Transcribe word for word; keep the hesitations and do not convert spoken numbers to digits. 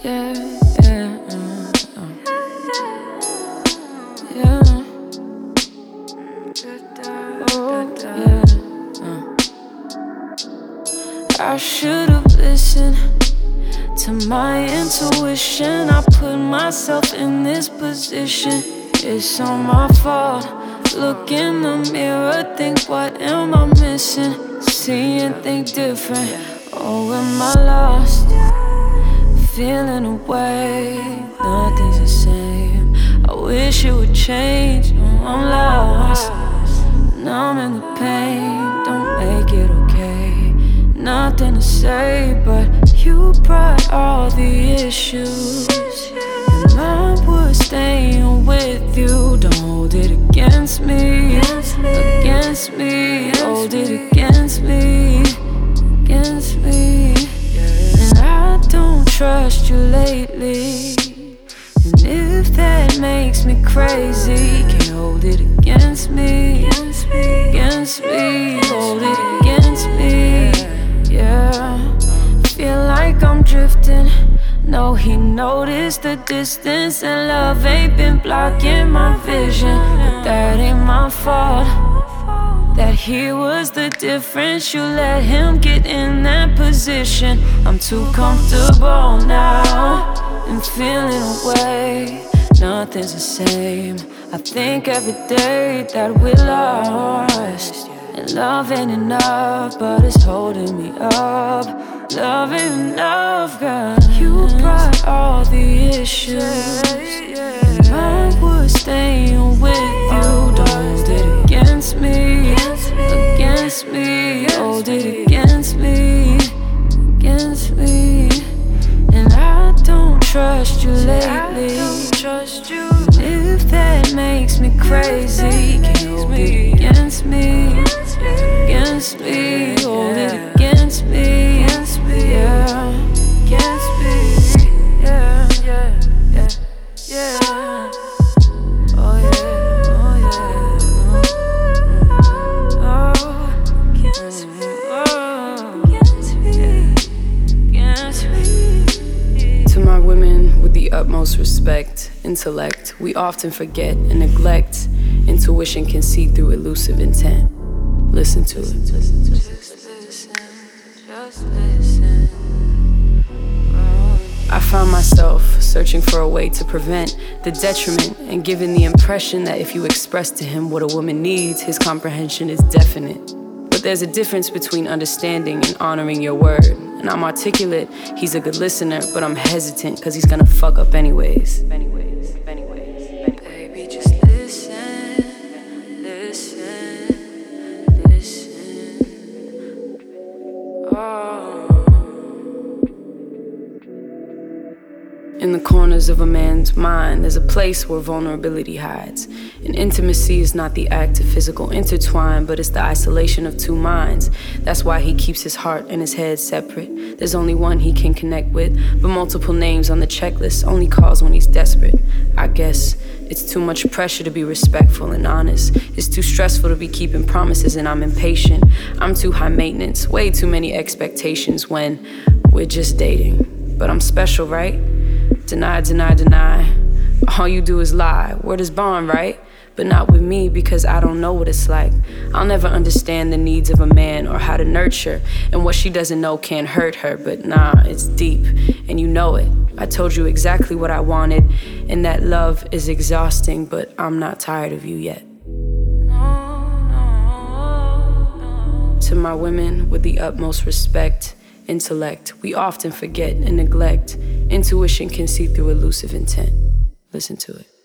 yeah, yeah, uh, uh. Yeah. Oh, yeah, uh. I should've listened to my intuition. I put myself in this position. It's all my fault. Look in the mirror, think what am I missing? See and think different. Oh, am I lost? Feeling away, nothing's the same. I wish it would change. No, I'm lost. Numb in the pain, don't make it okay. Nothing to say, but you brought all the issues. And mine was staying with you. Don't hold it against me, against me. Hold it against me, against me. And I don't trust you lately. And if that makes me crazy, can't hold it against me, against me. Hold it against me, yeah. Feel like I'm drifting. No, he noticed the distance, and love ain't been blocking my vision. But that ain't my fault. That he was the difference. You let him get in that position. I'm too comfortable now and feeling away. Nothing's the same. I think every day that we lost. And love ain't enough, but it's holding me up. Love ain't enough, girl. You brought all the issues, and mine was staying with you. Don't hold it against me, against me. Hold it against me, against me. And I don't trust you lately. If that makes me crazy, can't hold it against me, against me. Hold it against me, yeah, against me, yeah, yeah, yeah, yeah. Oh yeah, oh yeah, oh, against me, oh, against me, against me. To my women with the utmost respect, intellect, we often forget and neglect. Intuition can see through elusive intent. Listen to it. Listen to it. Just listen. Just listen. I found myself searching for a way to prevent the detriment and giving the impression that if you express to him what a woman needs, his comprehension is definite. But there's a difference between understanding and honoring your word. And I'm articulate, he's a good listener, but I'm hesitant because he's gonna fuck up anyways. Anyways, anyways. Baby, just listen, listen, listen. Oh. In the corners of a man's mind, there's a place where vulnerability hides. And intimacy is not the act of physical intertwine, but it's the isolation of two minds. That's why he keeps his heart and his head separate. There's only one he can connect with, but multiple names on the checklist only calls when he's desperate. I guess it's too much pressure to be respectful and honest. It's too stressful to be keeping promises, and I'm impatient. I'm too high maintenance, way too many expectations when we're just dating. But I'm special, right? Deny, deny, deny. All you do is lie. Word is bond, right? But not with me, because I don't know what it's like. I'll never understand the needs of a man or how to nurture, and what she doesn't know can't hurt her. But nah, it's deep, and you know it. I told you exactly what I wanted, and that love is exhausting, but I'm not tired of you yet. To my women with the utmost respect, intellect, we often forget and neglect. Intuition can see through elusive intent. Listen to it.